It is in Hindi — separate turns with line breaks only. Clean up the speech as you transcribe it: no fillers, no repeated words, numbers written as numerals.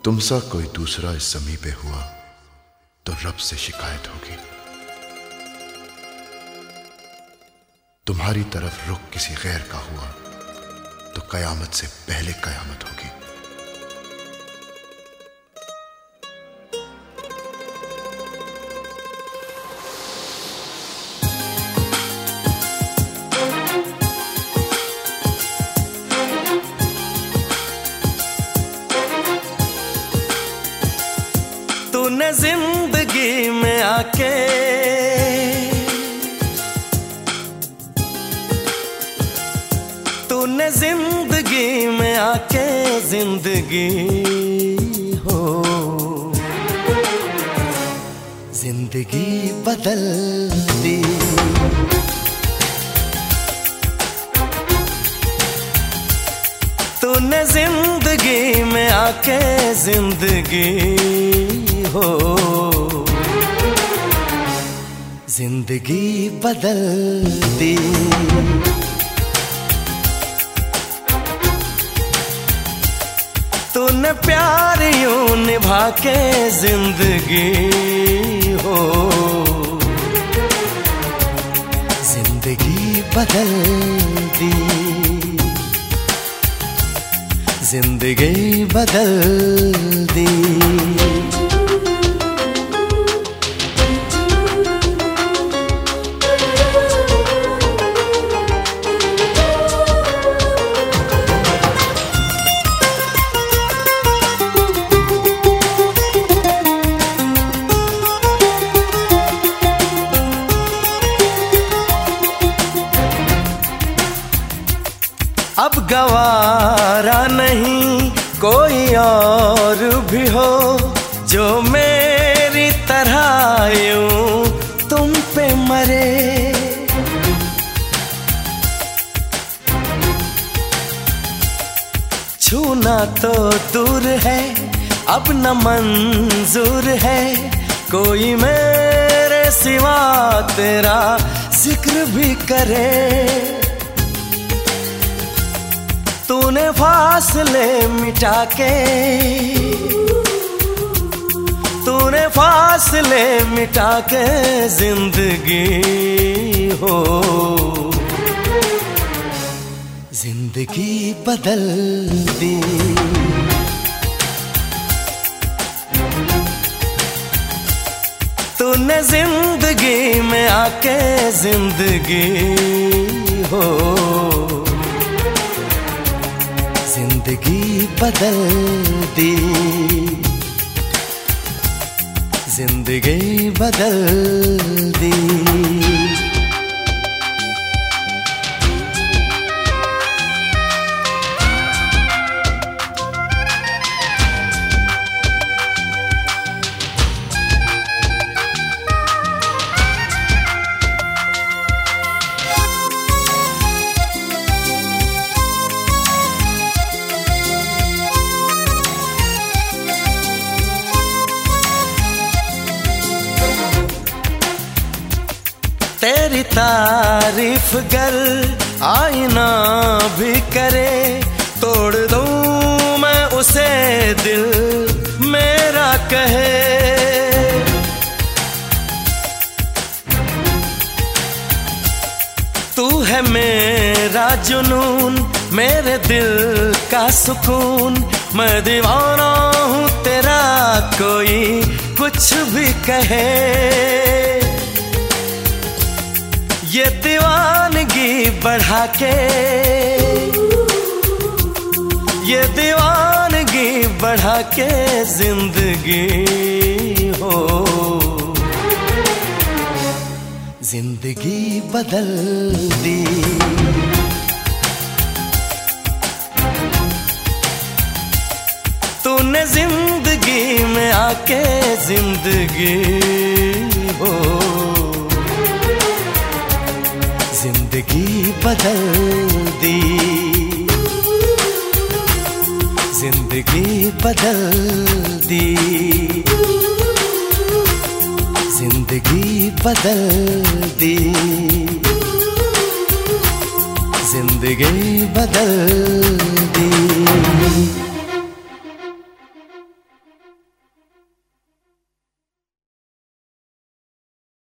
तुमसा कोई दूसरा इस ज़मीं पे हुआ तो रब से शिकायत होगी। तुम्हारी तरफ रुख किसी गैर का हुआ तो कयामत से पहले कयामत होगी।
तूने जिंदगी में आके तूने जिंदगी में आके जिंदगी हो जिंदगी बदल दी। तूने जिंदगी में आके जिंदगी हो जिंदगी बदल दी। तूने प्यार यूं निभा के जिंदगी हो जिंदगी बदल दी। जिंदगी बदल दी। अब गवारा नहीं कोई और भी हो जो मेरी तरह यूं तुम पे मरे। छूना तो दूर है अब न मंजूर है कोई मेरे सिवा तेरा जिक्र भी करे। तूने फासले मिटा के तूने फासले मिटा के जिंदगी हो जिंदगी बदल दी। तूने जिंदगी में आके जिंदगी हो जिंदगी बदल दी। जिंदगी बदल दी। तेरी तारीफ गर आईना भी करे तोड़ दूं मैं उसे दिल मेरा कहे। तू है मेरा जुनून मेरे दिल का सुकून मैं दीवाना हूँ तेरा कोई कुछ भी कहे। ये दीवानगी बढ़ा के ये दीवानगी बढ़ा के जिंदगी हो जिंदगी बदल दी। तूने जिंदगी में आके जिंदगी हो जिंदगी बदल दी। जिंदगी बदल दी। जिंदगी बदल दी। जिंदगी बदल